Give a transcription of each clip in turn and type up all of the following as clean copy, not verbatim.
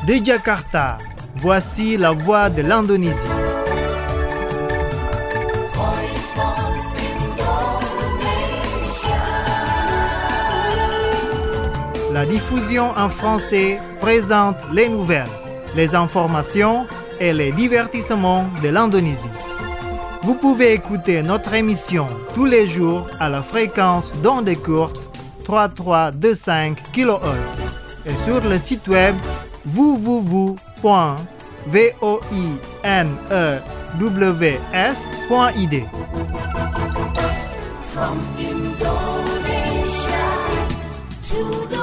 De Jakarta, voici la voix de l'Indonésie. La diffusion en français présente les nouvelles, les informations et les divertissements de l'Indonésie. Vous pouvez écouter notre émission tous les jours à la fréquence d'onde courte 3325 kHz et sur le site web www.voinews.id. From Indonesia to the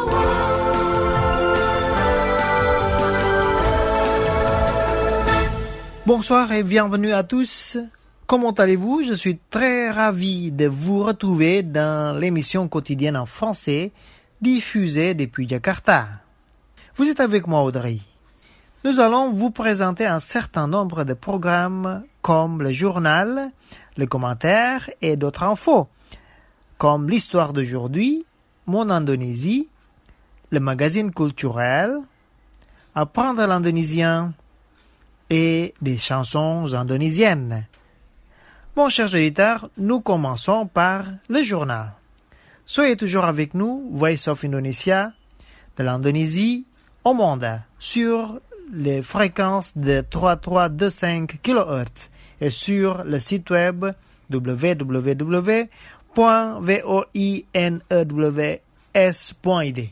world. Bonsoir et bienvenue à tous. Comment allez-vous? Je suis très ravi de vous retrouver dans l'émission quotidienne en français diffusée depuis Jakarta. Vous êtes avec moi, Audrey. Nous allons vous présenter un certain nombre de programmes comme le journal, les commentaires et d'autres infos, comme l'histoire d'aujourd'hui, mon Indonésie, le magazine culturel, apprendre l'indonésien et des chansons indonésiennes. Bon, chers auditeurs, nous commençons par le journal. Soyez toujours avec nous, Voice of Indonesia, de l'Indonésie au monde, sur les fréquences de 3325 kHz et sur le site web www.voinews.id.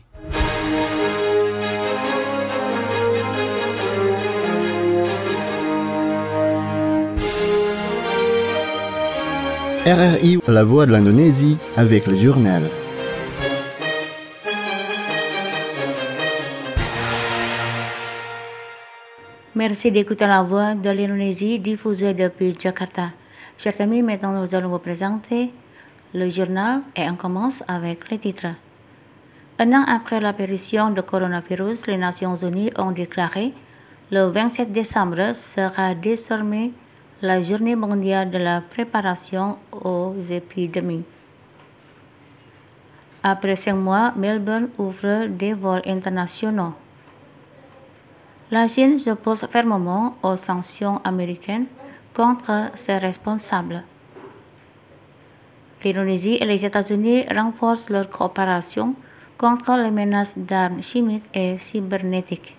RRI, la voix de l'Indonésie, avec le journal. Merci d'écouter la voix de l'Indonésie diffusée depuis Jakarta. Chers amis, maintenant nous allons vous présenter le journal et on commence avec les titres. Un an après l'apparition du coronavirus, les Nations Unies ont déclaré le 27 décembre sera désormais la journée mondiale de la préparation aux épidémies. Après 5 mois, Melbourne ouvre des vols internationaux. La Chine s'oppose fermement aux sanctions américaines contre ses responsables. L'Indonésie et les États-Unis renforcent leur coopération contre les menaces d'armes chimiques et cybernétiques.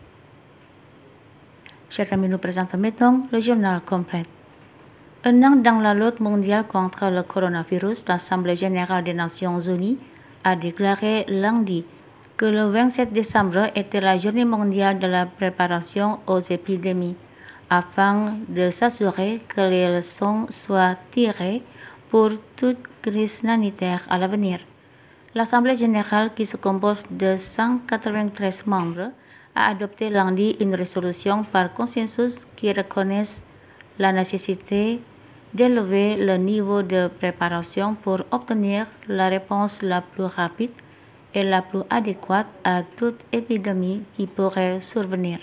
Chers amis, nous présentons maintenant le journal complet. Un an dans la lutte mondiale contre le coronavirus, l'Assemblée générale des Nations unies a déclaré lundi que le 27 décembre était la journée mondiale de la préparation aux épidémies, afin de s'assurer que les leçons soient tirées pour toute crise sanitaire à l'avenir. L'Assemblée générale, qui se compose de 193 membres, a adopté lundi une résolution par consensus qui reconnaît la nécessité d'élever le niveau de préparation pour obtenir la réponse la plus rapide et la plus adéquate à toute épidémie qui pourrait survenir.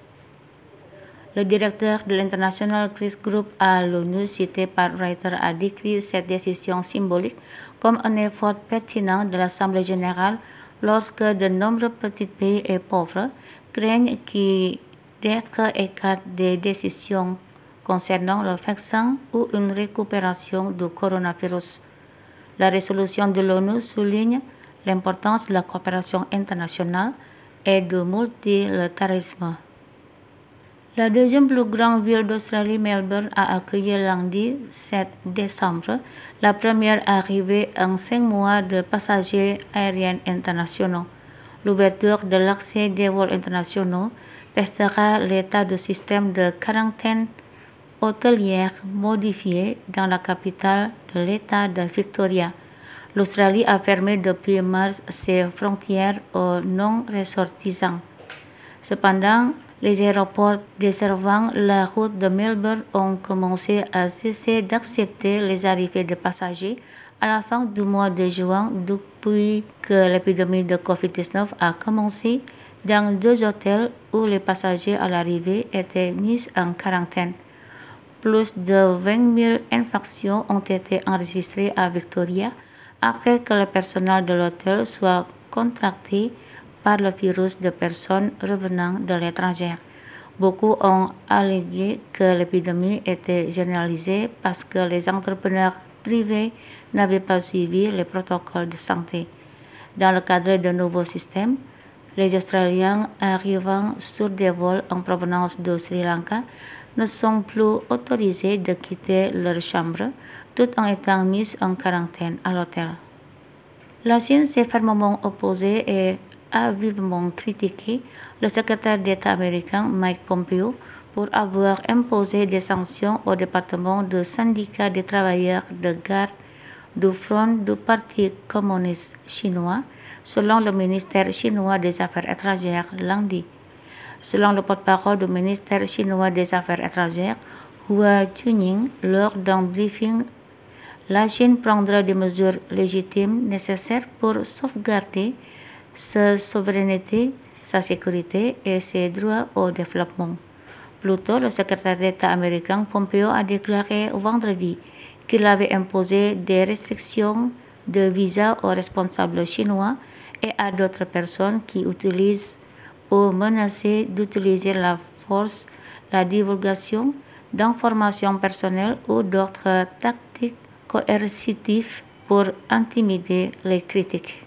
Le directeur de l'International Crisis Group à l'ONU, cité par Reuters, a décrit cette décision symbolique comme un effort pertinent de l'Assemblée générale lorsque de nombreux petits pays et pauvres craignent d'être écartés des décisions concernant le vaccin ou une récupération du coronavirus. La résolution de l'ONU souligne l'importance de la coopération internationale et du multilatéralisme. La deuxième plus grande ville d'Australie, Melbourne, a accueilli lundi 7 décembre la première arrivée en 5 mois de passagers aériens internationaux. L'ouverture de l'accès des vols internationaux testera l'état du système de quarantaine hôtelière modifié dans la capitale de l'État de Victoria. L'Australie a fermé depuis mars ses frontières aux non-ressortissants. Cependant, les aéroports desservant la route de Melbourne ont commencé à cesser d'accepter les arrivées de passagers à la fin du mois de juin depuis que l'épidémie de Covid-19 a commencé dans 2 hôtels où les passagers à l'arrivée étaient mis en quarantaine. Plus de 20 000 infections ont été enregistrées à Victoria après que le personnel de l'hôtel soit contracté par le virus de personnes revenant de l'étranger. Beaucoup ont allégué que l'épidémie était généralisée parce que les entrepreneurs privés n'avaient pas suivi les protocoles de santé. Dans le cadre d'un nouveau système, les Australiens arrivant sur des vols en provenance de Sri Lanka ne sont plus autorisés de quitter leur chambre tout en étant mis en quarantaine à l'hôtel. La Chine s'est fermement opposée et a vivement critiqué le secrétaire d'État américain Mike Pompeo pour avoir imposé des sanctions au département de syndicats des travailleurs de garde du Front du Parti communiste chinois, selon le ministère chinois des Affaires étrangères lundi. Selon le porte-parole du ministère chinois des Affaires étrangères, Hua Chunying, lors d'un briefing, la Chine prendra des mesures légitimes nécessaires pour sauvegarder sa souveraineté, sa sécurité et ses droits au développement. Plus tôt, le secrétaire d'État américain Pompeo a déclaré vendredi qu'il avait imposé des restrictions de visa aux responsables chinois et à d'autres personnes qui utilisent ou menacent d'utiliser la force, la divulgation d'informations personnelles ou d'autres tactiques coercitives pour intimider les critiques.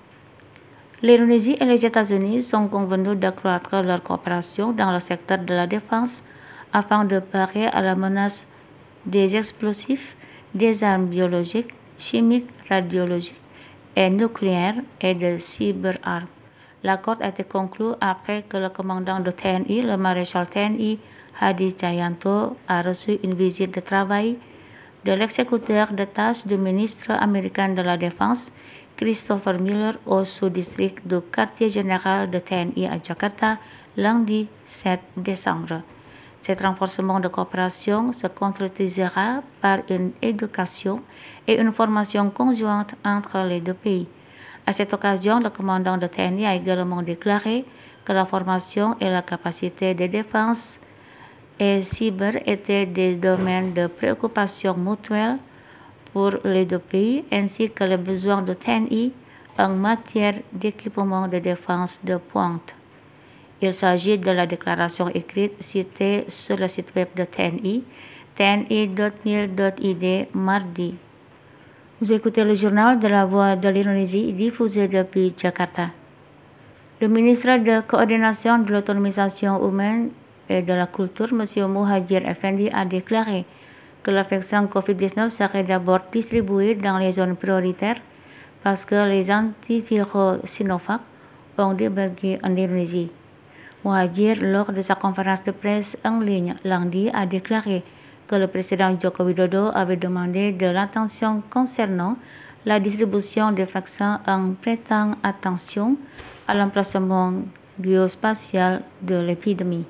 L'Indonésie et les États-Unis sont convenus d'accroître leur coopération dans le secteur de la défense afin de parer à la menace des explosifs, des armes biologiques, chimiques, radiologiques et nucléaires et de cyberarmes. L'accord a été conclu après que le commandant de TNI, le maréchal TNI Hadi Cahyanto, a reçu une visite de travail de l'exécuteur de tâches du ministre américain de la Défense, Christopher Miller, au sous-district du quartier général de TNI à Jakarta, lundi 7 décembre. Cet renforcement de coopération se concrétisera par une éducation et une formation conjointe entre les deux pays. À cette occasion, le commandant de TNI a également déclaré que la formation et la capacité de défense et cyber étaient des domaines de préoccupation mutuelle pour les deux pays, ainsi que les besoins de TNI en matière d'équipement de défense de pointe. Il s'agit de la déclaration écrite citée sur le site web de TNI, tni.mil.id, mardi. Vous écoutez le journal de la Voix de l'Indonésie diffusé depuis Jakarta. Le ministre de Coordination de l'autonomisation humaine et de la culture, M. Muhadjir Effendi, a déclaré que le vaccin COVID-19 serait d'abord distribué dans les zones prioritaires parce que les antiviraux Sinovac ont débarqué en Indonésie. Muhadjir, lors de sa conférence de presse en ligne lundi, a déclaré que le président Joko Widodo avait demandé de l'attention concernant la distribution des vaccins en prêtant attention à l'emplacement géospatial de l'épidémie.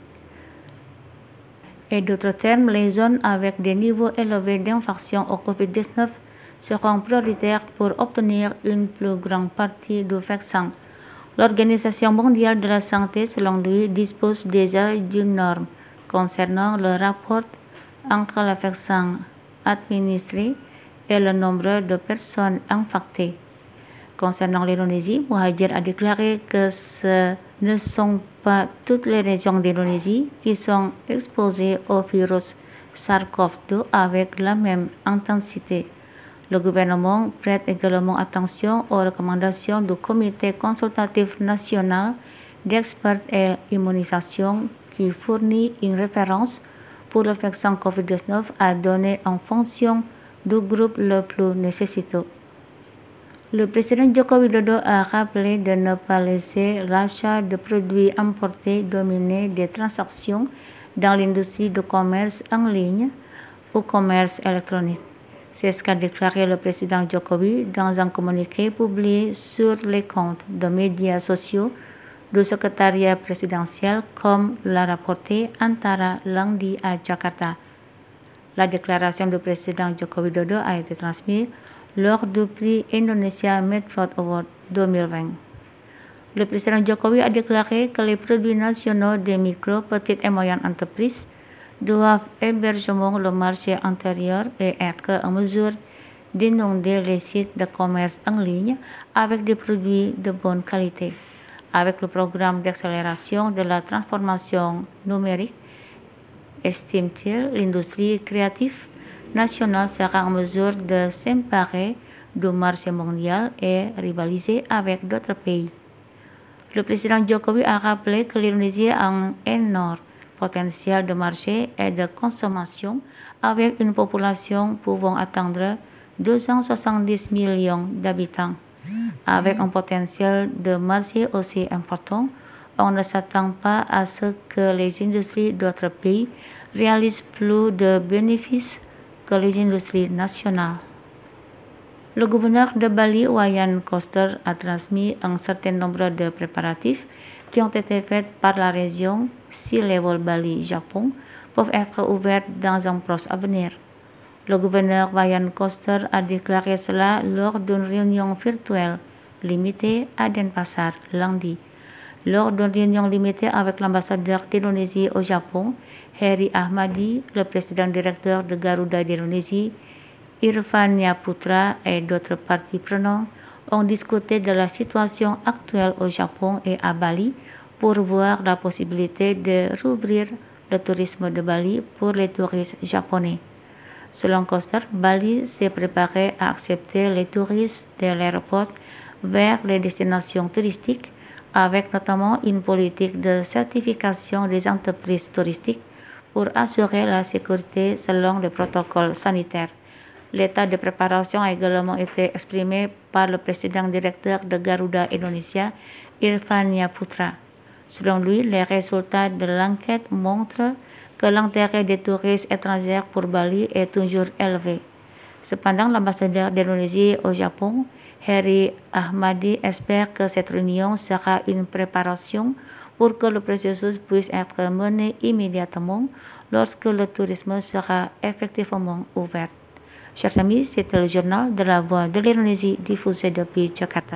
Et d'autres termes, les zones avec des niveaux élevés d'infection au COVID-19 seront prioritaires pour obtenir une plus grande partie du vaccin. L'Organisation mondiale de la santé, selon lui, dispose déjà d'une norme concernant le rapport entre le vaccin administré et le nombre de personnes infectées. Concernant l'Indonésie, Muhadjir a déclaré que ce ne sont pas toutes les régions d'Indonésie qui sont exposées au virus SARS-CoV-2 avec la même intensité. Le gouvernement prête également attention aux recommandations du Comité consultatif national d'experts et immunisation qui fournit une référence pour le vaccin COVID-19 à donner en fonction du groupe le plus nécessiteux. Le président Joko Widodo a rappelé de ne pas laisser l'achat de produits importés dominer des transactions dans l'industrie du commerce en ligne ou commerce électronique. C'est ce qu'a déclaré le président Jokowi dans un communiqué publié sur les comptes de médias sociaux du secrétariat présidentiel, comme l'a rapporté Antara lundi à Jakarta. La déclaration du président Joko Widodo a été transmise lors du prix Indonesia Medford Award 2020. Le président Jokowi a déclaré que les produits nationaux des micro, petites et moyennes entreprises doivent héberger le marché intérieur et être en mesure d'inonder les sites de commerce en ligne avec des produits de bonne qualité. Avec le programme d'accélération de la transformation numérique, estime-t-il, l'industrie créative nationale sera en mesure de s'emparer du marché mondial et rivaliser avec d'autres pays. Le président Jokowi a rappelé que l'Indonésie a un énorme potentiel de marché et de consommation avec une population pouvant atteindre 270 millions d'habitants. Avec un potentiel de marché aussi important, on ne s'attend pas à ce que les industries d'autres pays réalisent plus de bénéfices que les industries nationales. Le gouverneur de Bali, Wayan Koster, a transmis un certain nombre de préparatifs qui ont été faits par la région Sea Level Bali, Japon, peuvent être ouverts dans un proche avenir. Le gouverneur Wayan Koster a déclaré cela lors d'une réunion virtuelle limitée à Denpasar lundi. Lors d'une réunion limitée avec l'ambassadeur d'Indonésie au Japon, Heri Ahmadi, le président directeur de Garuda d'Indonésie, Irfan Putra et d'autres parties prenantes ont discuté de la situation actuelle au Japon et à Bali pour voir la possibilité de rouvrir le tourisme de Bali pour les touristes japonais. Selon Koster, Bali s'est préparé à accepter les touristes de l'aéroport vers les destinations touristiques, avec notamment une politique de certification des entreprises touristiques pour assurer la sécurité selon les protocoles sanitaires. L'état de préparation a également été exprimé par le président directeur de Garuda Indonesia, Irfan Putra. Selon lui, les résultats de l'enquête montrent que l'intérêt des touristes étrangers pour Bali est toujours élevé. Cependant, l'ambassadeur d'Indonésie au Japon, Heri Ahmadi, espère que cette réunion sera une préparation pour que le processus puisse être mené immédiatement lorsque le tourisme sera effectivement ouvert. Chers amis, c'était le journal de la Voix de l'Indonésie diffusé depuis Jakarta.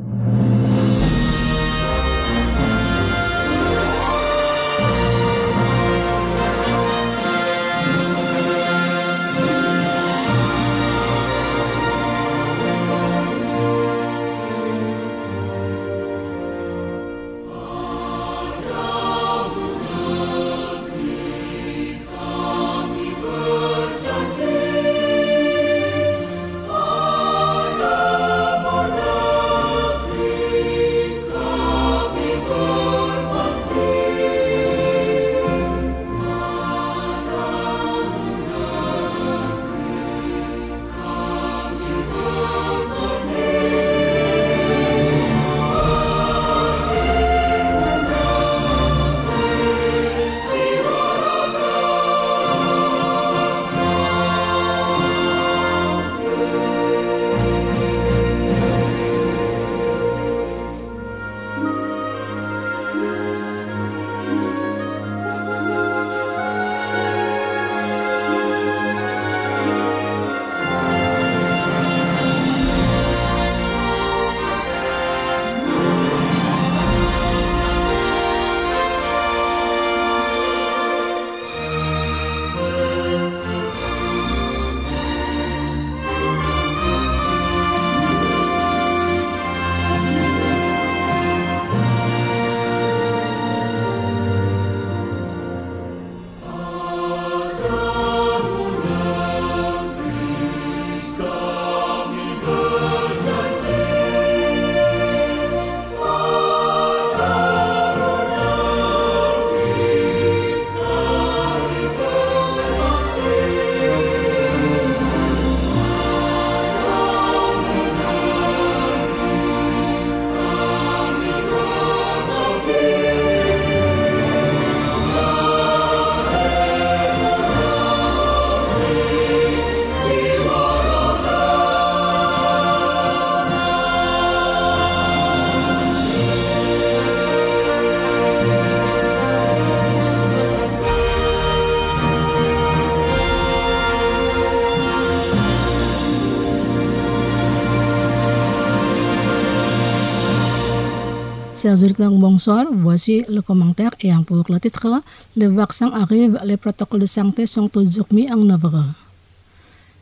Chers auditeurs, bonsoir. Voici le commentaire et pour le titre, le vaccin arrive, les protocoles de santé sont toujours mis en œuvre.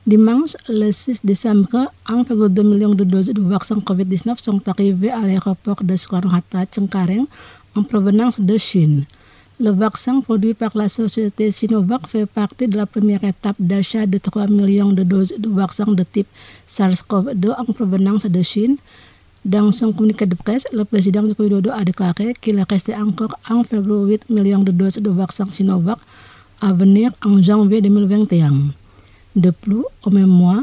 Dimanche, le 6 décembre, 1,2 million de doses de vaccin COVID-19 sont arrivées à l'aéroport de Soekarno-Hatta, Cengkareng, en provenance de Chine. Le vaccin produit par la société Sinovac fait partie de la première étape d'achat de 3 millions de doses de vaccin de type SARS-CoV-2 en provenance de Chine. Dans son communiqué de presse, le président Joko Widodo a déclaré qu'il restait encore 1,8 million de doses de vaccin Sinovac à venir en janvier 2021. De plus, au même mois,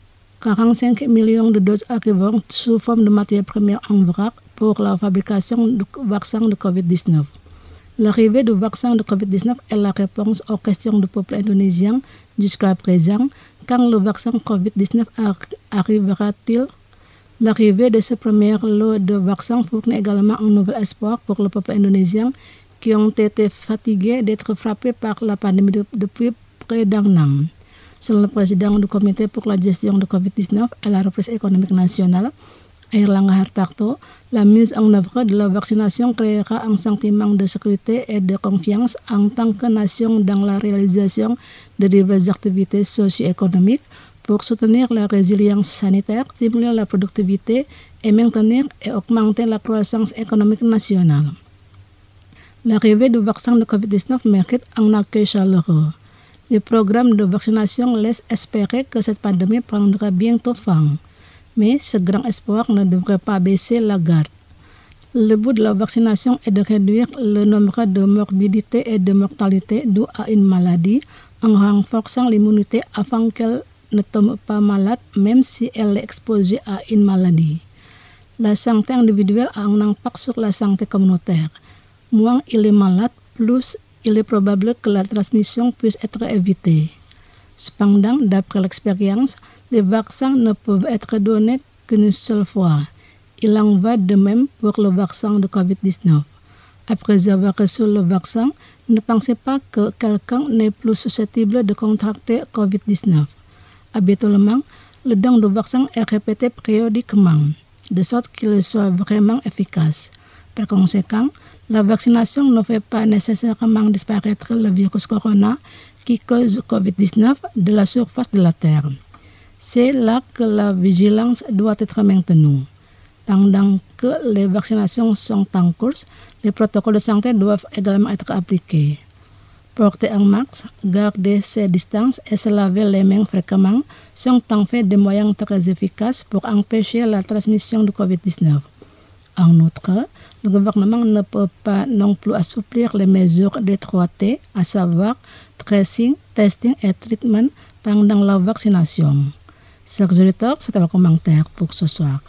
45 millions de doses arriveront sous forme de matières premières en vrac pour la fabrication du vaccin de COVID-19. L'arrivée du vaccin de COVID-19 est la réponse aux questions du peuple indonésien jusqu'à présent. Quand le vaccin COVID-19 arrivera-t-il? L'arrivée de ce premier lot de vaccins fournit également un nouvel espoir pour le peuple indonésien qui ont été fatigués d'être frappés par la pandémie depuis près d'un an. Selon le président du comité pour la gestion de COVID-19 et la reprise économique nationale, Airlangga Hartarto, la mise en œuvre de la vaccination créera un sentiment de sécurité et de confiance en tant que nation dans la réalisation de diverses activités socio-économiques pour soutenir la résilience sanitaire, stimuler la productivité et maintenir et augmenter la croissance économique nationale. L'arrivée du vaccin de COVID-19 mérite un accueil chaleureux. Le programme de vaccination laisse espérer que cette pandémie prendra bientôt fin. Mais ce grand espoir ne devrait pas baisser la garde. Le but de la vaccination est de réduire le nombre de morbidités et de mortalité dues à une maladie en renforçant l'immunité afin qu'elle ne tombe pas malade même si elle est exposée à une maladie. La santé individuelle a un impact sur la santé communautaire. Moins il est malade, plus il est probable que la transmission puisse être évitée. Cependant, d'après l'expérience, les vaccins ne peuvent être donnés qu'une seule fois. Il en va de même pour le vaccin de COVID-19. Après avoir reçu le vaccin, ne pensez pas que quelqu'un n'est plus susceptible de contracter COVID-19. Habituellement, le don de vaccin est répété périodiquement, de sorte qu'il soit vraiment efficace. Par conséquent, la vaccination ne fait pas nécessairement disparaître le virus corona qui cause COVID-19 de la surface de la Terre. C'est là que la vigilance doit être maintenue. Pendant que les vaccinations sont en cours, les protocoles de santé doivent également être appliqués. Porter un masque, garder ses distances et se laver les mains fréquemment sont en fait des moyens très efficaces pour empêcher la transmission du COVID-19. En outre, le gouvernement ne peut pas non plus assouplir les mesures d'étroité, à savoir tracing, testing et treatment pendant la vaccination. Chers auditeurs, c'était le commentaire pour ce soir.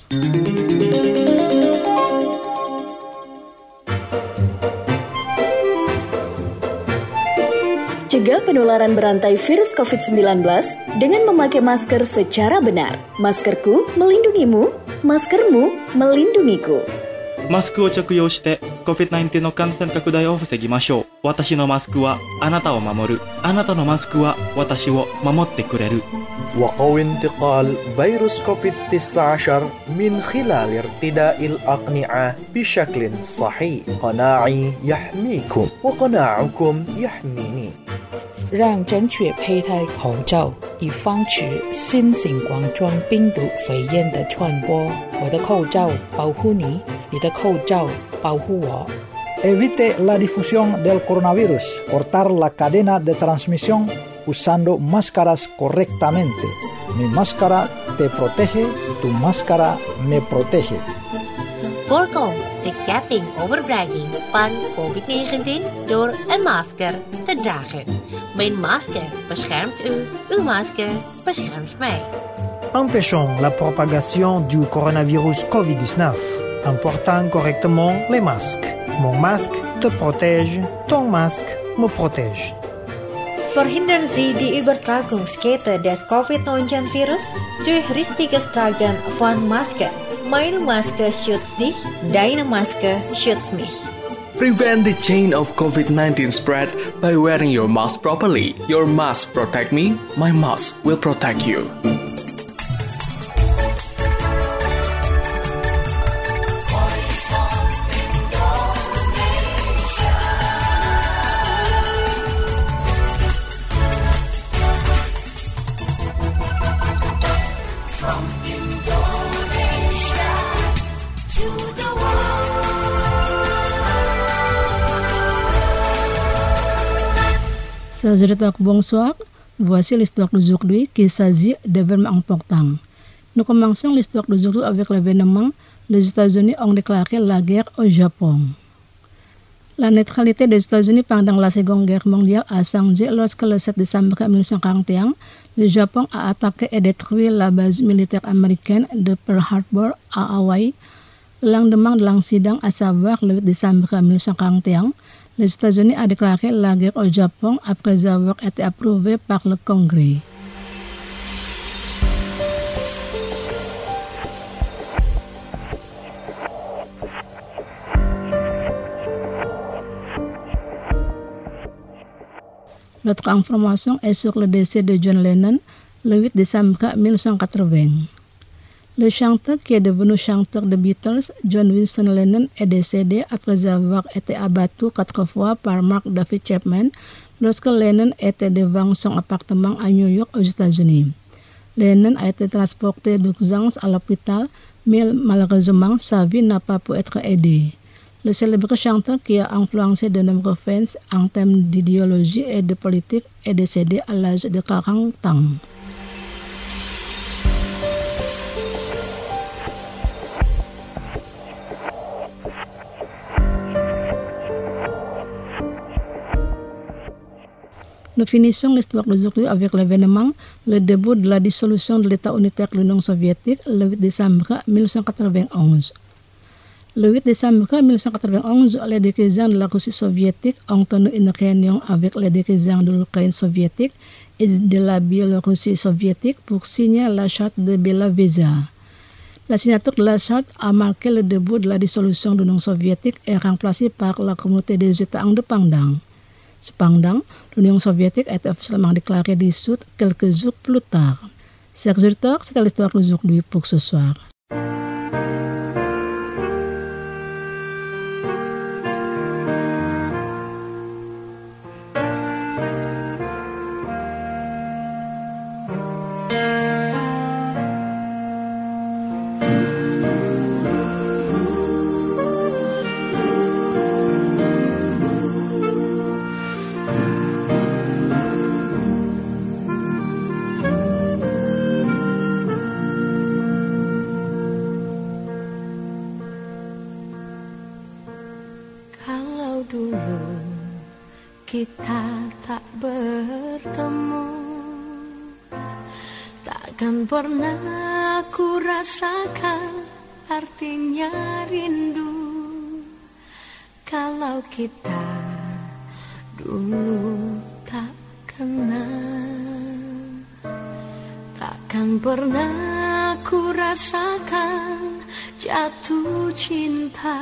Cegah penularan berantai virus COVID-19 dengan memakai masker secara benar. Maskerku melindungimu, maskermu melindungiku. マスクを着用して COVID-19 の感染拡大を防ぎましょう。私のマスクはあなたを守る。あなたのマスクは私を守ってくれる。 وقوي انتقال فيروس كوفيد-19 من خلال ارتداء الأقنعة بشكل صحيح. قناعي يحميكم وقناعكم يحميني. 让正确佩戴口罩，以防止新型冠状病毒肺炎的传播。我的口罩保护你，你的口罩保护我。 Evite la difusión del coronavirus. Cortar la cadena de transmisión usando máscaras correctamente. Mi máscara te protege, tu máscara me protege. Voorkom de ketting overbrenging van COVID-19 door een masker te dragen. Mijn masker beschermt u, uw masker beschermt mij. Empêchons la propagation du coronavirus COVID-19 en portant correctement les masques. Mon masque te protège, ton masque me protège. Verhindern Sie die Übertragungskette des Covid-19-Virus durch richtiges Tragen von Masken. Meine Maske schützt dich, deine Maske schützt mich. Prevent the chain of COVID-19 spread by wearing your mask properly. Your mask protect me, my mask will protect you. Chers auditeurs, bonsoir. Voici l'histoire d'aujourd'hui qui s'agit d'événements importants. Nous commençons l'histoire d'aujourd'hui avec l'événement. Les États-Unis ont déclaré la guerre au Japon. La neutralité des États-Unis pendant la Seconde Guerre mondiale a changé lorsque le 7 décembre 1941, le Japon a attaqué et détruit la base militaire américaine de Pearl Harbor à Hawaï. Le lendemain de l'incident, à savoir le 8 décembre 1941, les États-Unis ont déclaré la guerre au Japon après avoir été approuvé par le Congrès. L'autre information est sur le décès de John Lennon le 8 décembre 1980. Le chanteur qui est devenu chanteur des Beatles, John Winston Lennon, est décédé après avoir été abattu 4 fois par Mark David Chapman lorsque Lennon était devant son appartement à New York aux États-Unis. Lennon a été transporté d'urgence à l'hôpital, mais malheureusement sa vie n'a pas pu être aidée. Le célèbre chanteur qui a influencé de nombreux fans en termes d'idéologie et de politique est décédé à l'âge de 40 ans. Nous finissons l'histoire d'aujourd'hui avec l'événement, le début de la dissolution de l'État unitaire de l'Union soviétique le 8 décembre 1991. Le 8 décembre 1991, les dirigeants de la Russie soviétique ont tenu une réunion avec les dirigeants de l'Ukraine soviétique et de la Biélorussie soviétique pour signer la charte de Béla-Véza. La signature de la charte a marqué le début de la dissolution de l'Union soviétique et remplacée par la communauté des États indépendants. Cependant, l'Union soviétique a été officiellement déclarée dissoute quelques jours plus tard. Chers auditeurs, c'était l'histoire d'aujourd'hui pour ce soir. Kita tak bertemu, takkan pernah ku rasakan artinya rindu. Kalau kita dulu tak kenal, takkan pernah ku rasakan jatuh cinta.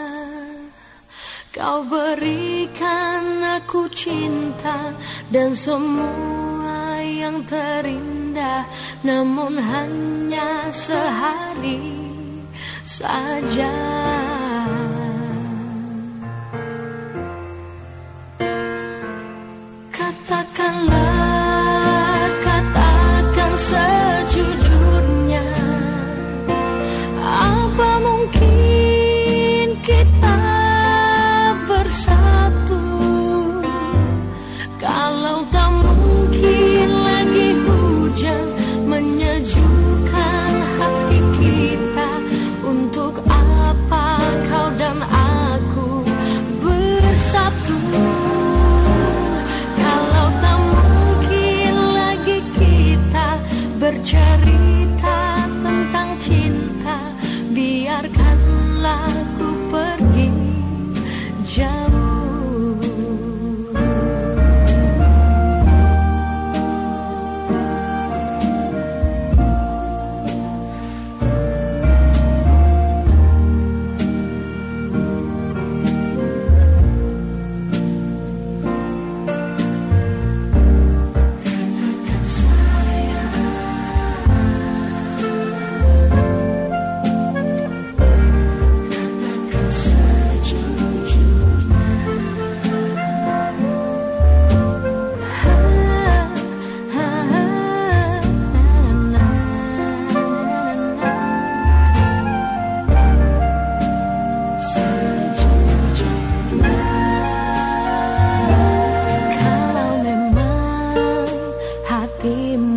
Kau berikan aku cinta dan semua yang terindah, namun hanya sehari saja. Katakan sejujurnya, apa mungkin kita bersatu kalau tak mungkin lagi hujan menyejukkan hati kita? Untuk apa kau dan aku bersatu kalau tak mungkin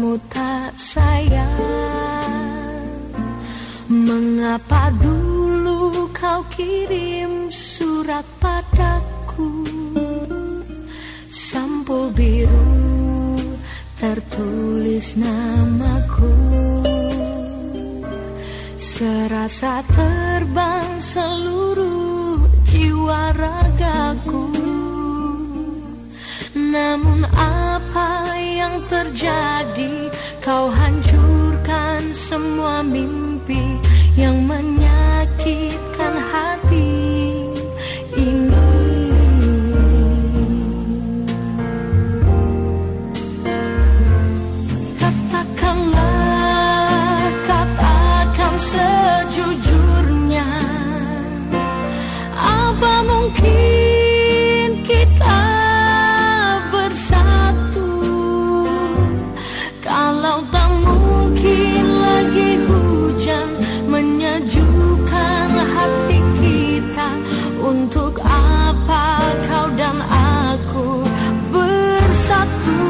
kamu tak sayang? Mengapa dulu kau kirim surat padaku? Sampul biru tertulis namaku. Serasa terbang seluruh jiwa ragaku. Namun apa yang terjadi? Kau hancurkan semua mimpi yang menyakitkan hati ini. Katakan sejujurnya, apa mungkin kita bersatu? Kalau tak mungkin lagi hujan menyejukkan hati kita, untuk apa kau dan aku bersatu?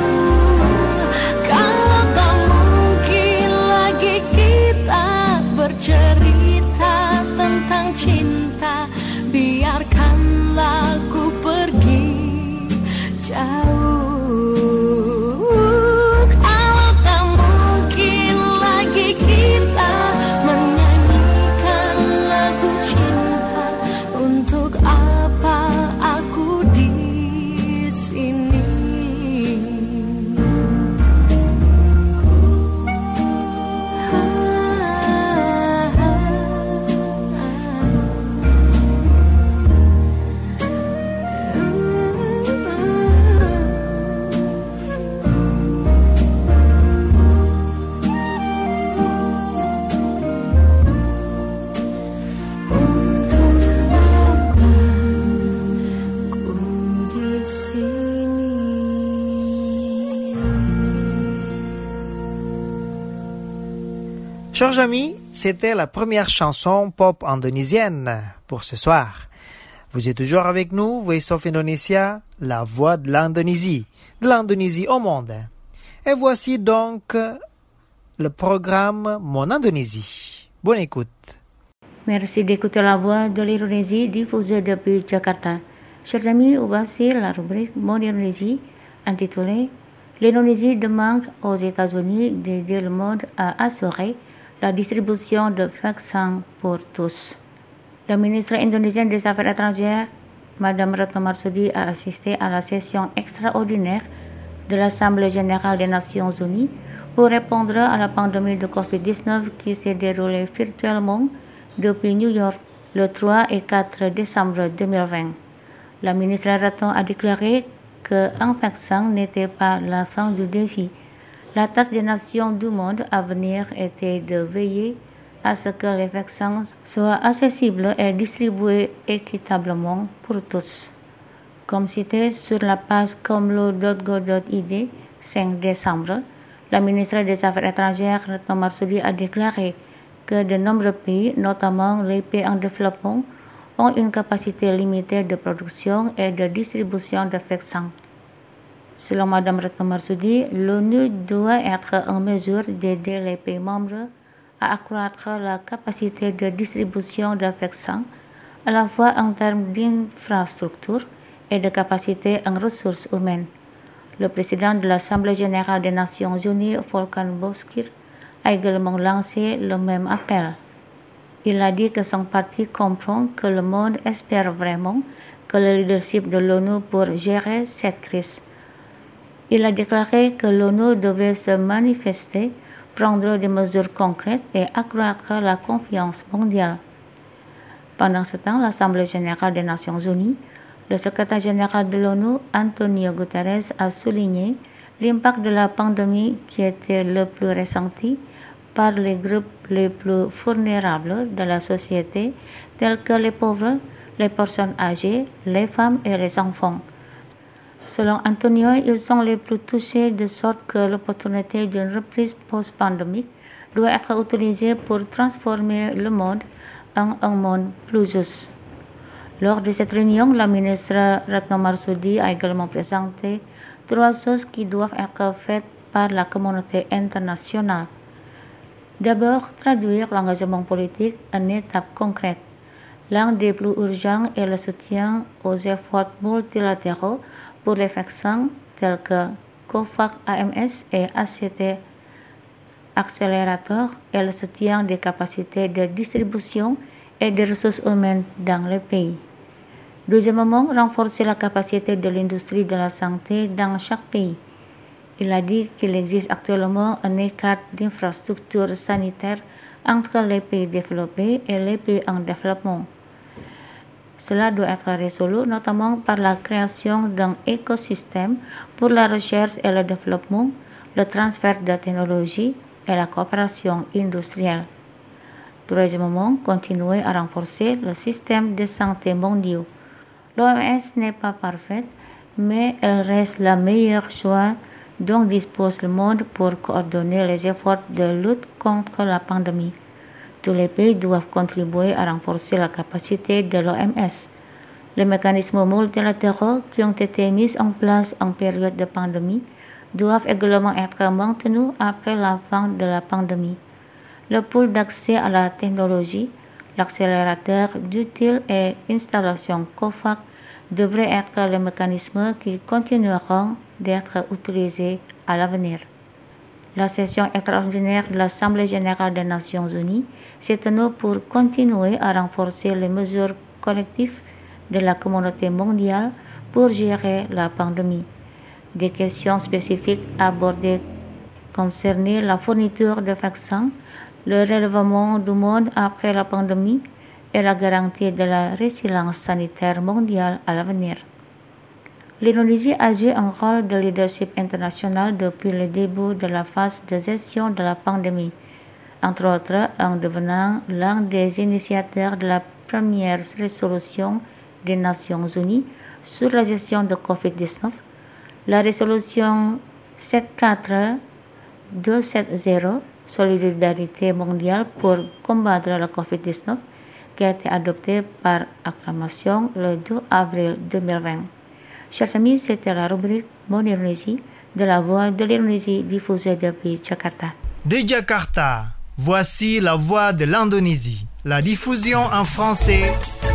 Kalau tak mungkin lagi kita bercerita tentang cinta, biarkanlah ku pergi jauh. Kalau tak mungkin lagi kita menyanyikan lagu cinta, untuk apa aku di sini? Chers amis, c'était la première chanson pop indonésienne pour ce soir. Vous êtes toujours avec nous, Voice of Indonesia, la voix de l'Indonésie au monde. Et voici donc le programme Mon Indonésie. Bonne écoute. Merci d'écouter la voix de l'Indonésie diffusée depuis Jakarta. Chers amis, voici la rubrique Mon Indonésie intitulée L'Indonésie demande aux États-Unis d'aider le monde à assurer la distribution de vaccins pour tous. La ministre indonésienne des Affaires étrangères, Madame Retno Marsudi, a assisté à la session extraordinaire de l'Assemblée générale des Nations unies pour répondre à la pandémie de Covid-19 qui s'est déroulée virtuellement depuis New York le 3 et 4 décembre 2020. La ministre Retno a déclaré qu'un vaccin n'était pas la fin du défi. La tâche des nations du monde à venir était de veiller à ce que les vaccins soient accessibles et distribués équitablement pour tous. Comme cité sur la page comlo.go.id 5 décembre, la ministre des Affaires étrangères Retno Marsudi a déclaré que de nombreux pays, notamment les pays en développement, ont une capacité limitée de production et de distribution de vaccins. Selon Mme Retno Marsudi, l'ONU doit être en mesure d'aider les pays membres à accroître la capacité de distribution de vaccins, à la fois en termes d'infrastructure et de capacité en ressources humaines. Le président de l'Assemblée générale des Nations unies, Volkan Bozkır, a également lancé le même appel. Il a dit que son parti comprend que le monde espère vraiment que le leadership de l'ONU pour gérer cette crise. Il a déclaré que l'ONU devait se manifester, prendre des mesures concrètes et accroître la confiance mondiale. Pendant ce temps, l'Assemblée générale des Nations unies, le secrétaire général de l'ONU, Antonio Guterres, a souligné l'impact de la pandémie qui était le plus ressenti par les groupes les plus vulnérables de la société, tels que les pauvres, les personnes âgées, les femmes et les enfants. Selon Antonio, ils sont les plus touchés de sorte que l'opportunité d'une reprise post-pandémique doit être utilisée pour transformer le monde en un monde plus juste. Lors de cette réunion, la ministre Retno Marsudi a également présenté 3 choses qui doivent être faites par la communauté internationale. D'abord, traduire l'engagement politique en étapes concrètes. L'un des plus urgents est le soutien aux efforts multilatéraux pour les vaccins tels que COVAX, AMS et ACT Accélérateur et le soutien des capacités de distribution et des ressources humaines dans le pays. Deuxièmement, renforcer la capacité de l'industrie de la santé dans chaque pays. Il a dit qu'il existe actuellement un écart d'infrastructures sanitaires entre les pays développés et les pays en développement. Cela doit être résolu notamment par la création d'un écosystème pour la recherche et le développement, le transfert de technologies et la coopération industrielle. Troisièmement, continuer à renforcer le système de santé mondial. L'OMS n'est pas parfaite, mais elle reste la meilleure choix dont dispose le monde pour coordonner les efforts de lutte contre la pandémie. Tous les pays doivent contribuer à renforcer la capacité de l'OMS. Les mécanismes multilatéraux qui ont été mis en place en période de pandémie doivent également être maintenus après la fin de la pandémie. Le pool d'accès à la technologie, l'accélérateur d'outils et installation COVAX devraient être les mécanismes qui continueront d'être utilisés à l'avenir. La session extraordinaire de l'Assemblée générale des Nations unies s'est tenue pour continuer à renforcer les mesures collectives de la communauté mondiale pour gérer la pandémie. Des questions spécifiques abordées concernaient la fourniture de vaccins, le relèvement du monde après la pandémie et la garantie de la résilience sanitaire mondiale à l'avenir. L'Indonésie a joué un rôle de leadership international depuis le début de la phase de gestion de la pandémie, entre autres en devenant l'un des initiateurs de la première résolution des Nations unies sur la gestion de COVID-19, la résolution 74270, Solidarité mondiale pour combattre la COVID-19, qui a été adoptée par acclamation le 2 avril 2020. Chers amis, c'était la rubrique Mon Indonésie de la Voix de l'Indonésie diffusée depuis Jakarta. De Jakarta, voici la Voix de l'Indonésie, la diffusion en français.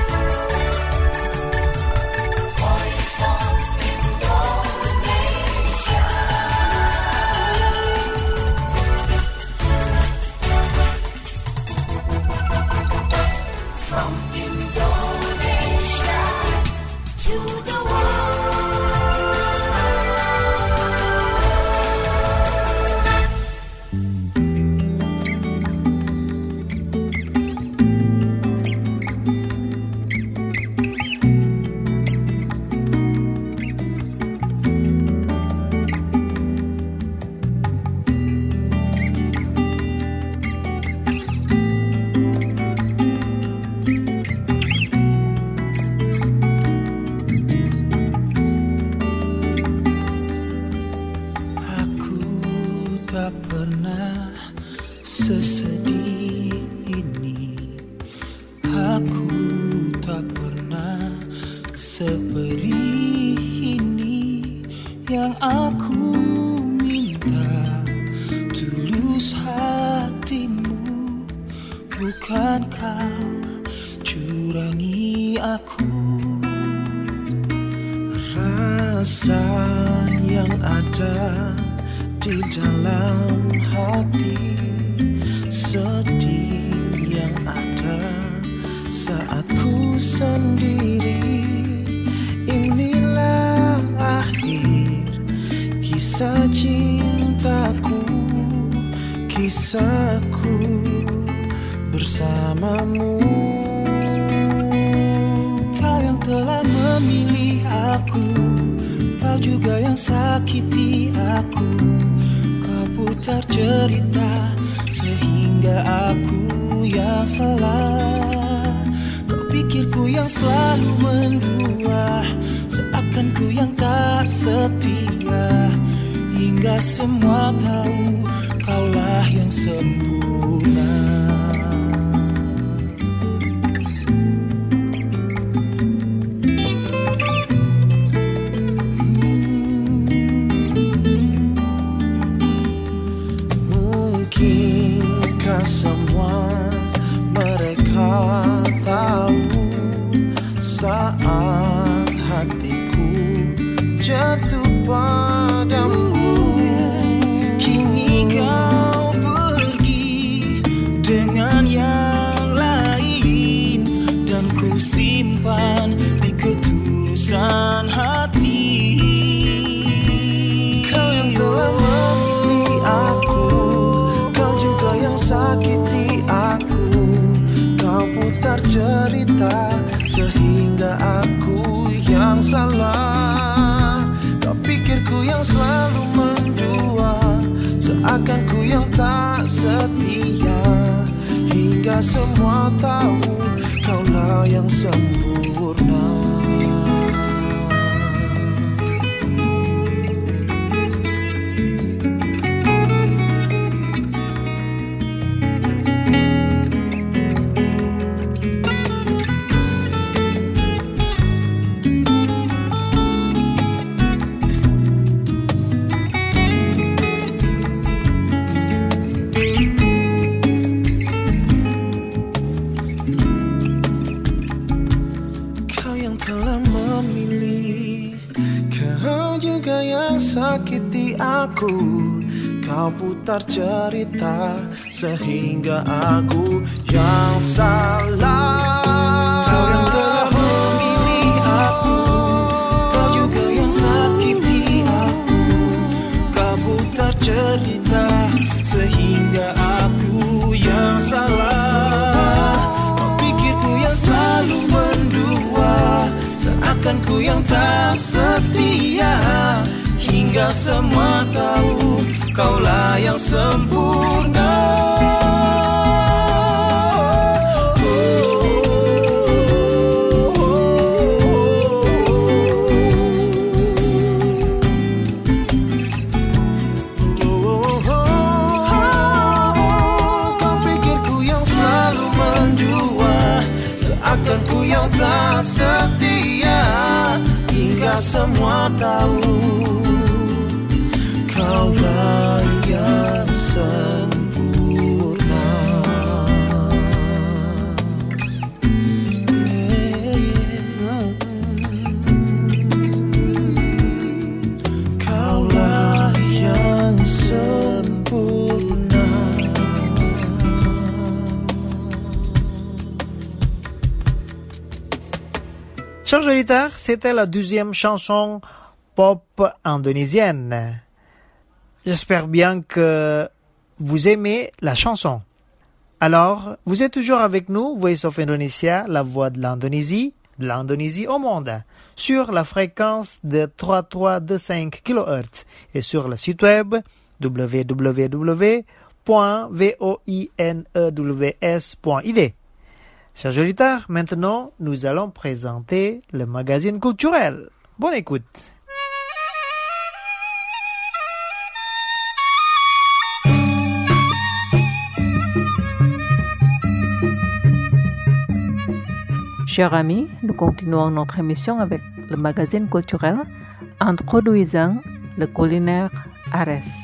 Sesedih ini aku tak pernah seperih ini. Yang aku minta tulus hatimu, bukan kau curangi aku. Rasa yang ada di dalam hati, sedih yang ada saat ku sendiri. Inilah akhir kisah cintaku, kisahku bersamamu. Kau yang telah memilih aku, kau juga yang sakiti aku. Kau putar cerita sehingga aku yang salah. Kau pikirku yang selalu mendua, seakan ku yang tak setia. Hingga semua tahu kaulah yang sempurna. Jika semua mereka tahu saat hatiku jatuh padamu, kini kau pergi dengan yang lain, dan ku simpan di ketulusan hati. Kau yang telah memilih aku, kau juga yang sakiti aku. Kau putar cerita sehingga aku yang salah. Kau pikirku yang selalu mendua, seakan ku yang tak setia. Hingga semua tahu kaulah yang sempurna. Sakiti aku, kau putar cerita sehingga aku yang salah. Kau yang telah memilih aku, kau juga yang sakiti aku. Kau putar cerita sehingga aku yang salah. Kau pikirku yang selalu mendua, seakan ku yang tak setia. Hingga semua tahu kaulah yang sempurna. Kau pikirku yang selalu mendua, seakan ku yang tak setia. Hingga semua tahu kaulah yang sempurna. Kaulah yang sempurna. Chers auditeurs, c'était la 12e chanson pop indonésienne. J'espère bien que vous aimez la chanson. Alors, vous êtes toujours avec nous, Voice of Indonesia, la voix de l'Indonésie au monde, sur la fréquence de 3325 kHz et sur le site web www.voinews.id. Chers auditeurs, maintenant, nous allons présenter le magazine culturel. Bonne écoute. Chers amis, nous continuons notre émission avec le magazine culturel introduisant le culinaire Ares.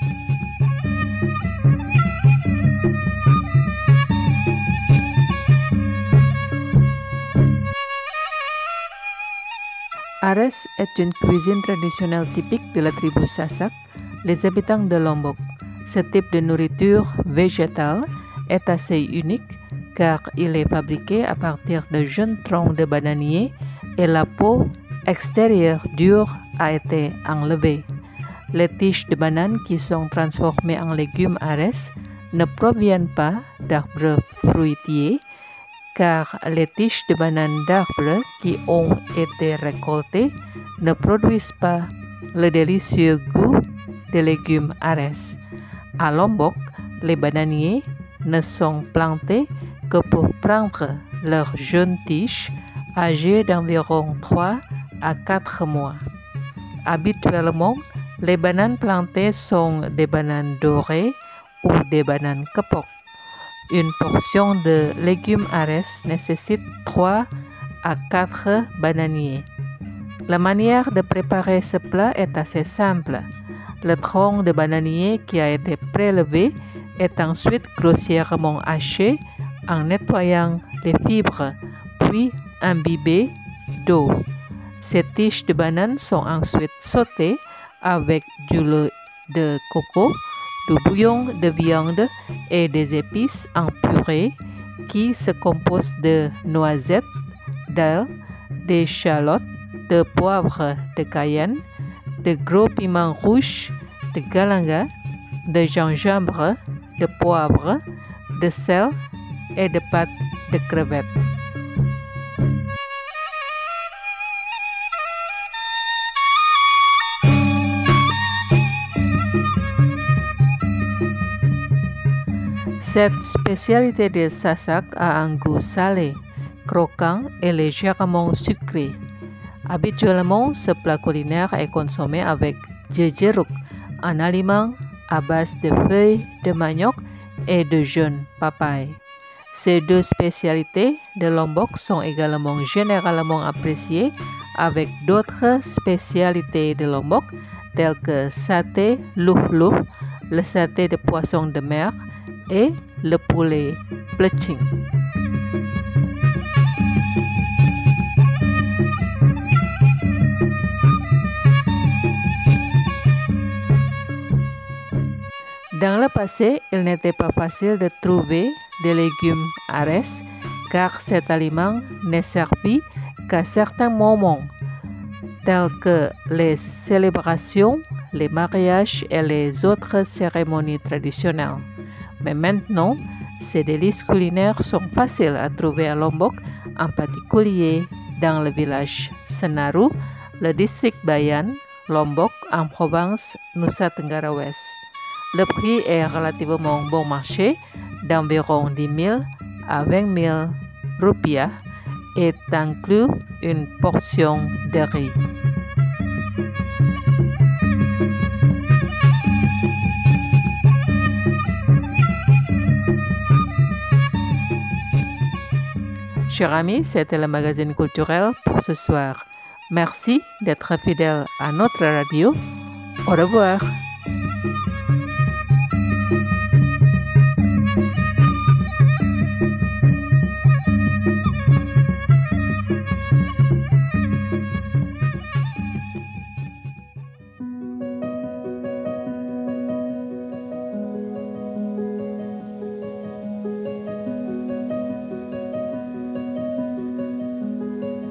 Ares est une cuisine traditionnelle typique de la tribu Sasak, les habitants de Lombok. Ce type de nourriture végétale est assez unique car il est fabriqué à partir de jeunes troncs de bananier et la peau extérieure dure a été enlevée. Les tiges de banane qui sont transformées en légumes Ares ne proviennent pas d'arbres fruitiers car les tiges de banane d'arbres qui ont été récoltées ne produisent pas le délicieux goût des légumes Ares. À Lombok, les bananiers ne sont plantés que pour prendre leurs jeunes tiges âgées d'environ 3 à 4 mois. Habituellement, les bananes plantées sont des bananes dorées ou des bananes kepok. Une portion de légumes Ares nécessite 3 à 4 bananiers. La manière de préparer ce plat est assez simple. Le tronc de bananier qui a été prélevé est ensuite grossièrement haché en nettoyant les fibres, puis imbibé d'eau. Ces tiges de banane sont ensuite sautées avec du lait de coco, du bouillon de viande et des épices en purée qui se composent de noisettes, d'ailes, d'échalotes, de poivre de Cayenne, de gros piments rouges, de galanga, de gingembre, de poivre, de sel et de pâte de crevettes. Cette spécialité de Sasak a un goût salé, croquant et légèrement sucré. Habituellement, ce plat culinaire est consommé avec jejeruk, un aliment à base de feuilles de manioc et de jeunes papaye. Ces deux spécialités de Lombok sont également généralement appréciées avec d'autres spécialités de Lombok telles que saté luh-luh, le saté de poisson de mer et le poulet plecing. Dans le passé, il n'était pas facile de trouver des légumes ares car cet aliment n'est servi qu'à certains moments, tels que les célébrations, les mariages et les autres cérémonies traditionnelles. Mais maintenant, ces délices culinaires sont faciles à trouver à Lombok, en particulier dans le village Senaru, le district Bayan, Lombok, en province Nusa Tenggara Ouest. Le prix est relativement bon marché, d'environ 10 000 à 20 000 rupiah, et inclut une portion de riz. Chers amis, c'était le magazine culturel pour ce soir. Merci d'être fidèles à notre radio. Au revoir.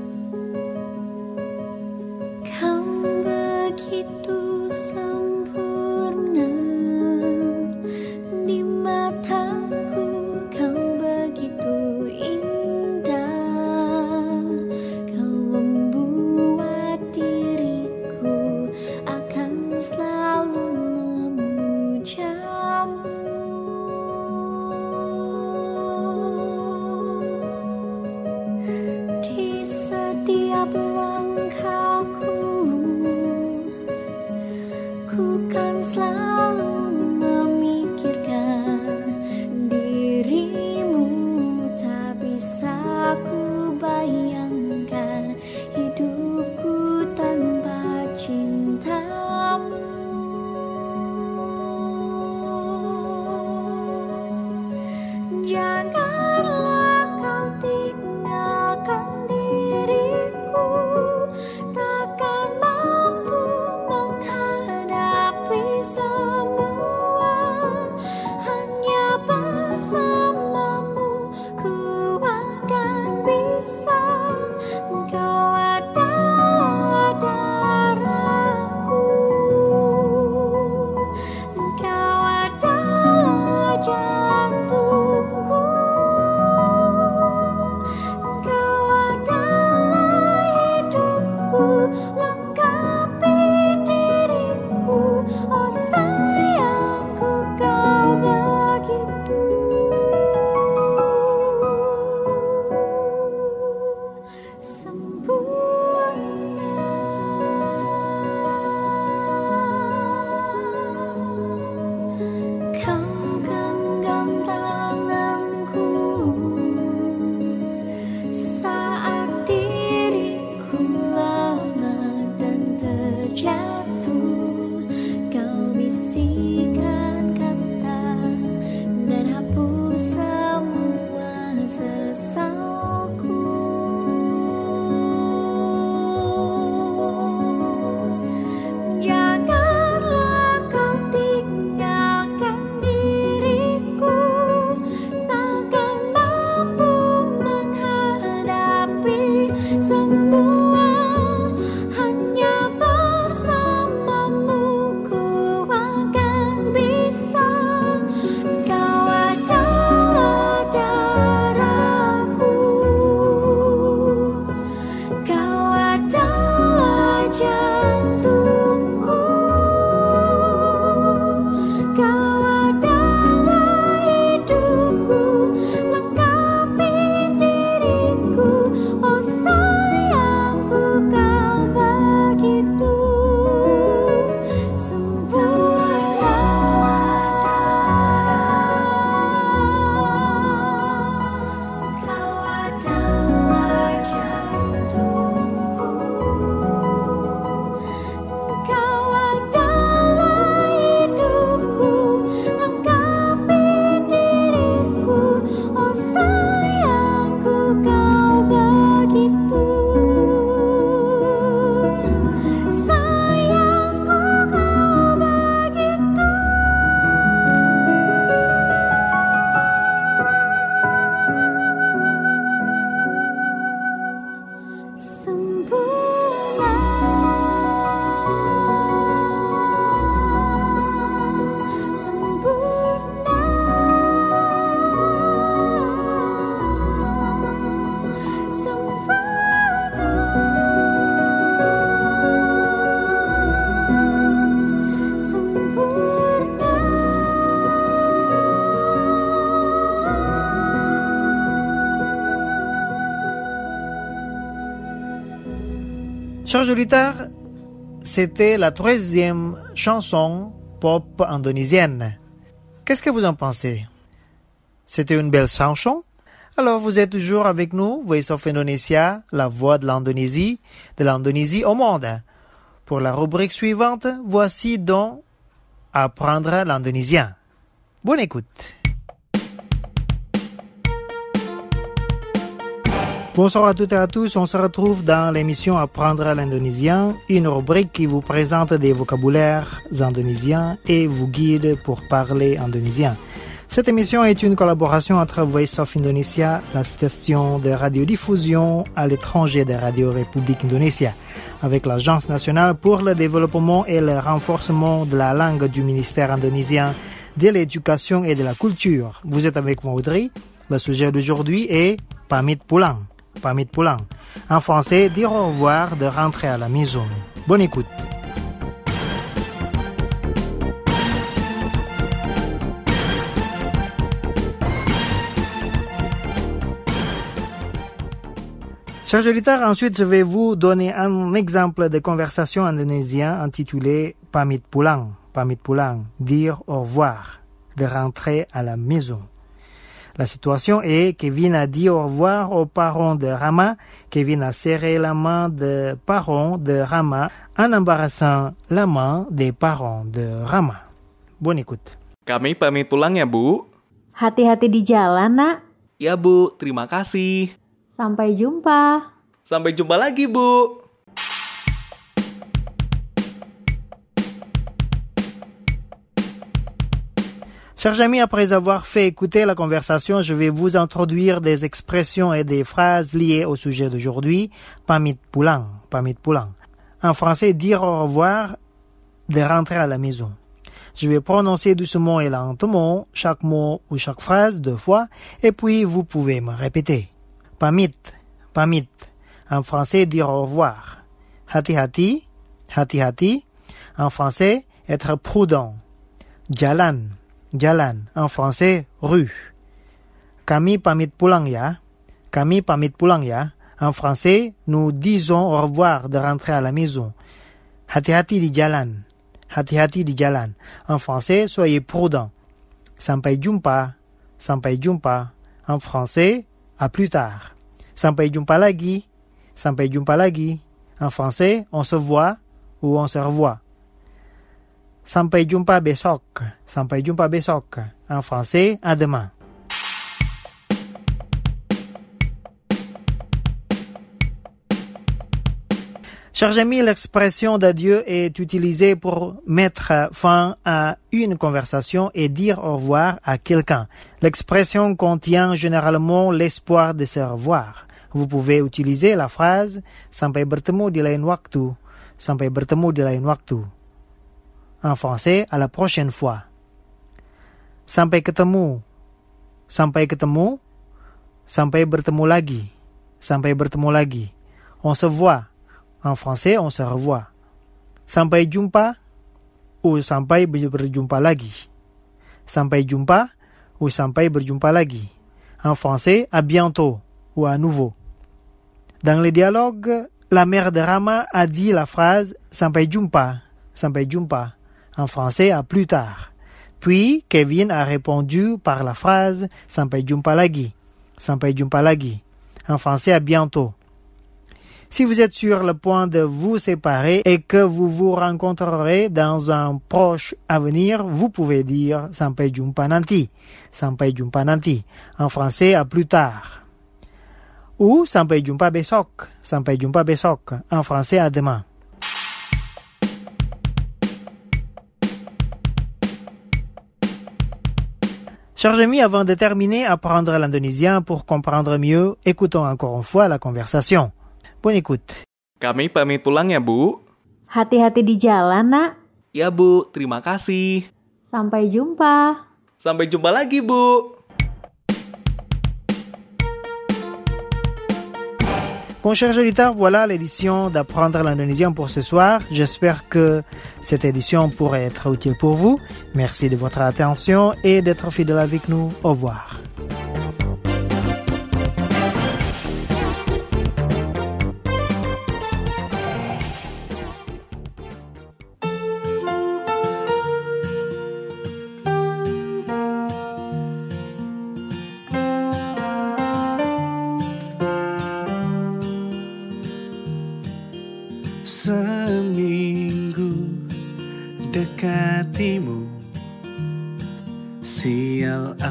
Kau begitu sempurna. Chers auditeurs, c'était la 3e chanson pop indonésienne. Qu'est-ce que vous en pensez? C'était une belle chanson? Alors vous êtes toujours avec nous, Voice of Indonesia, la voix de l'Indonésie au monde. Pour la rubrique suivante, voici donc Apprendre l'indonésien. Bonne écoute. Bonsoir à toutes et à tous, on se retrouve dans l'émission Apprendre l'indonésien, une rubrique qui vous présente des vocabulaires indonésiens et vous guide pour parler indonésien. Cette émission est une collaboration entre Voice of Indonesia, la station de radiodiffusion à l'étranger de Radio République Indonésia, avec l'Agence nationale pour le développement et le renforcement de la langue du ministère indonésien de l'éducation et de la culture. Vous êtes avec moi, Audrey. Le sujet d'aujourd'hui est Pamit pulang. Pamit pulang. En français, dire au revoir, de rentrer à la maison. Bonne écoute. Chers auditeurs, ensuite je vais vous donner un exemple de conversation indonésienne intitulé Pamit pulang. Pamit pulang, dire au revoir, de rentrer à la maison. La situation est Kevin a dit au revoir aux parents de Rama. Kevin a serré la main des parents de Rama en embarrassant la main des parents de Rama. Bonne écoute. Kami pamit pulang ya, Bu. Hati-hati di jalan, Nak. Ya, Bu. Terima kasih. Sampai jumpa. Sampai jumpa lagi, Bu. Chers amis, après avoir fait écouter la conversation, je vais vous introduire des expressions et des phrases liées au sujet d'aujourd'hui. Pamit pulang, pamit pulang. En français, dire au revoir, de rentrer à la maison. Je vais prononcer doucement et lentement chaque mot ou chaque phrase 2 fois, et puis vous pouvez me répéter. Pamit, pamit. En français, dire au revoir. Hati-hati, hati-hati. En français, être prudent. Jalan, jalan. En français, rue. Kami pamit pulang ya. Kami pamit pulang ya. En français, nous disons au revoir de rentrer à la maison. Hati-hati di jalan. Hati-hati di jalan. En français, soyez prudent. Sampai jumpa. Sampai jumpa. En français, à plus tard. Sampai jumpa lagi. Sampai jumpa lagi. En français, on se voit ou on se revoit. Sampai jumpa besok. Sampai jumpa besok. En français, à demain. Chers amis, l'expression d'adieu est utilisée pour mettre fin à une conversation et dire au revoir à quelqu'un. L'expression contient généralement l'espoir de se revoir. Vous pouvez utiliser la phrase « Sampai bertemu di lain waktu ». Sampai bertemu di lain waktu. En français, à la prochaine fois. Sampai ketemu. Sampai ketemu. Sampai bertemu lagi. Sampai bertemu lagi. On se voit. En français, on se revoit. Sampai jumpa ou sampai berjumpa lagi. Sampai jumpa ou sampai berjumpa lagi. En français, à bientôt ou à nouveau. Dans les dialogues, la mère de Rama a dit la phrase Sampai jumpa. Sampai jumpa. En français, à plus tard. Puis, Kevin a répondu par la phrase Sampai jumpa lagi. Sampai jumpa lagi. En français, à bientôt. Si vous êtes sur le point de vous séparer et que vous vous rencontrerez dans un proche avenir, vous pouvez dire Sampai jumpa nanti. Sampai jumpa nanti. En français, à plus tard. Ou Sampai jumpa besok. Sampai jumpa besok. En français, à demain. Chers amis, avant de terminer, apprendre l'indonésien pour comprendre mieux, écoutons encore une fois la conversation. Bonne écoute. Kami pamit pulang ya, Bu. Hati-hati di jalan, Nak. Ya, Bu. Terima kasih. Sampai jumpa. Sampai jumpa lagi, Bu. Bon, chers auditeurs, voilà l'édition d'Apprendre l'indonésien pour ce soir. J'espère que cette édition pourrait être utile pour vous. Merci de votre attention et d'être fidèle avec nous. Au revoir.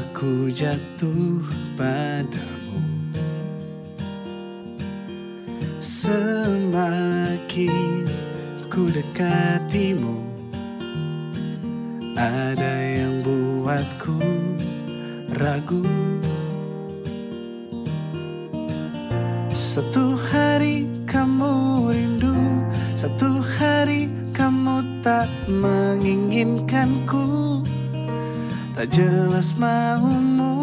aku jatuh padamu. Semakin ku dekatimu, ada yang buatku ragu. Satu hari kamu rindu, satu hari kamu tak menginginkanku. Tak jelas maumu,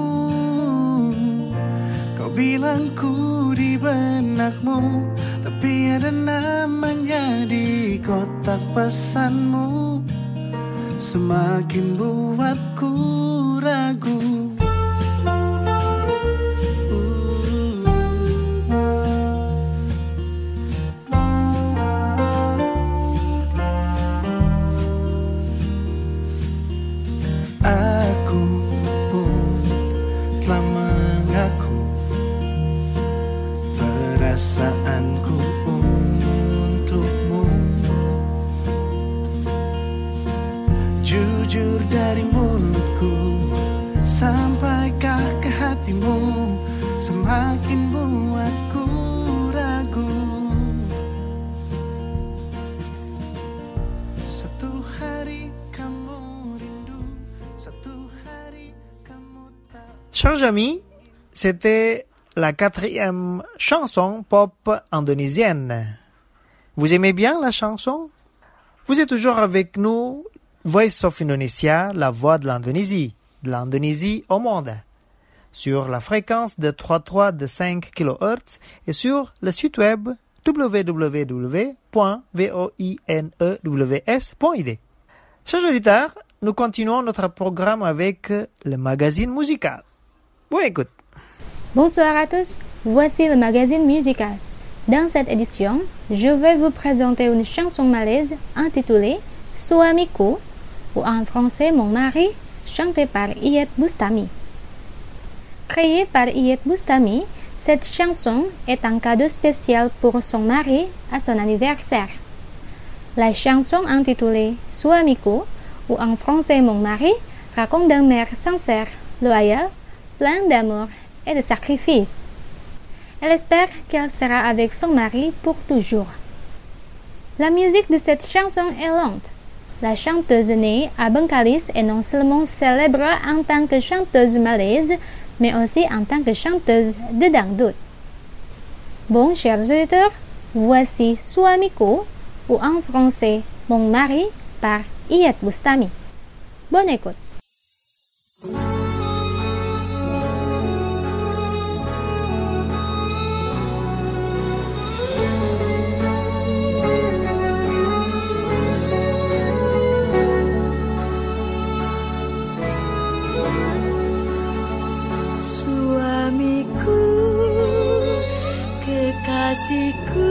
kau bilang ku di benakmu, tapi ada namanya di kotak pesanmu. Semakin buatku ragu. Aku pun telah mengaku perasaanku untukmu. Jujur dari mulutku, sampaikah ke hatimu, semakin buatku ragu. Satu hari kamu rindu, satu hari kamu tak. Chers amis, c'était la 4e chanson pop indonésienne. Vous aimez bien la chanson? Vous êtes toujours avec nous, Voice of Indonesia, la voix de l'Indonésie au monde, sur la fréquence de 33,5 kHz et sur le site web www.voinews.id. Chers auditeurs, nous continuons notre programme avec le magazine musical. Bonne écoute. Bonsoir à tous, voici le magazine musical. Dans cette édition, je vais vous présenter une chanson malaise intitulée Suamiku, ou en français Mon mari, chantée par Iyeth Bustami. Créée par Iyeth Bustami, cette chanson est un cadeau spécial pour son mari à son anniversaire. La chanson intitulée Suamiku, ou en français Mon mari, raconte d'un mère sincère, loyal, plein d'amour et de sacrifice. Elle espère qu'elle sera avec son mari pour toujours. La musique de cette chanson est lente. La chanteuse née à Bengkalis est non seulement célèbre en tant que chanteuse malaise, mais aussi en tant que chanteuse de dangdut. Bon, chers auditeurs, voici Suamiku, ou en français Mon mari, par Iyeth Bustami. Bonne écoute. Kekasihku,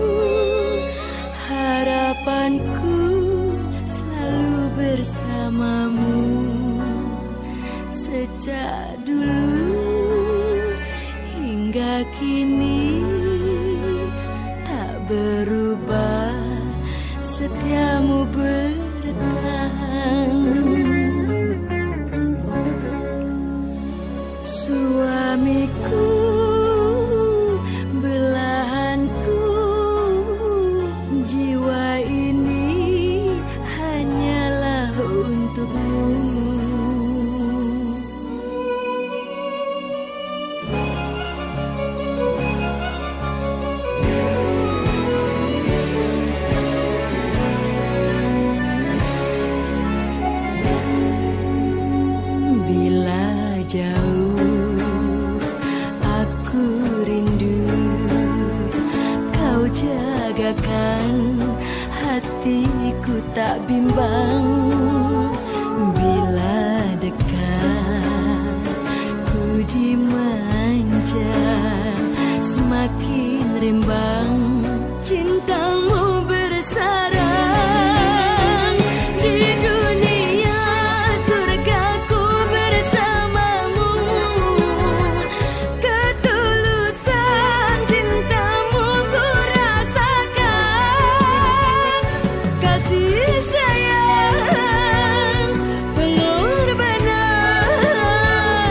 harapanku selalu bersamamu. Sejak dulu hingga kini tak berubah, setiamu bertahan. Suamiku, jiwa ini hanyalah untukmu. Bila jauh aku rindu, kau jagakan hatiku tak bimbang. Bila dekat ku dimanja, semakin rimbang cintamu bersarang. Di dunia surgaku bersamamu, ketulusan cintamu ku rasakan. Kasih sayang pengorbanan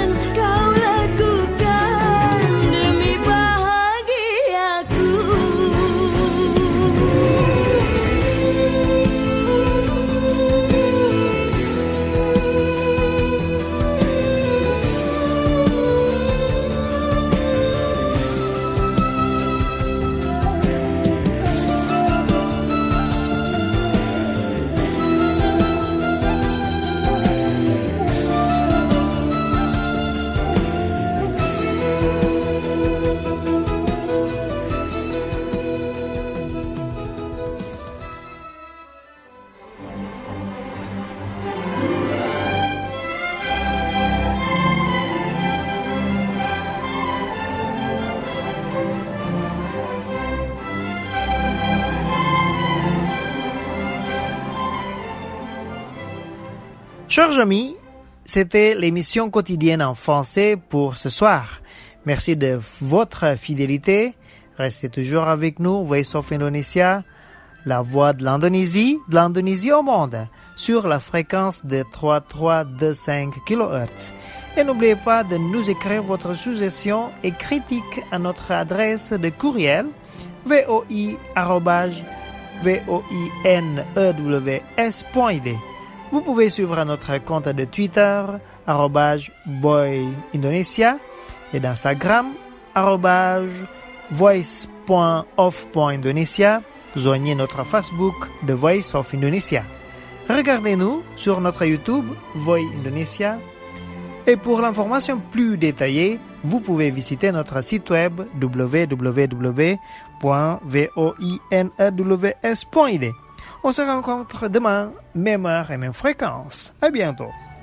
Chers amis, c'était l'émission quotidienne en français pour ce soir. Merci de votre fidélité. Restez toujours avec nous, Voice of Indonesia, la voix de l'Indonésie au monde, sur la fréquence de 3325 kHz. Et n'oubliez pas de nous écrire votre suggestion et critique à notre adresse de courriel voi@voinews.id. Vous pouvez suivre notre compte de Twitter @boyindonesia et d'Instagram @voice.of.indonesia. Joignez notre Facebook The Voice of Indonesia. Regardez-nous sur notre YouTube Voi Indonesia. Et pour l'information plus détaillée, vous pouvez visiter notre site web www.voinews.id. On se rencontre demain, même heure et même fréquence. À bientôt.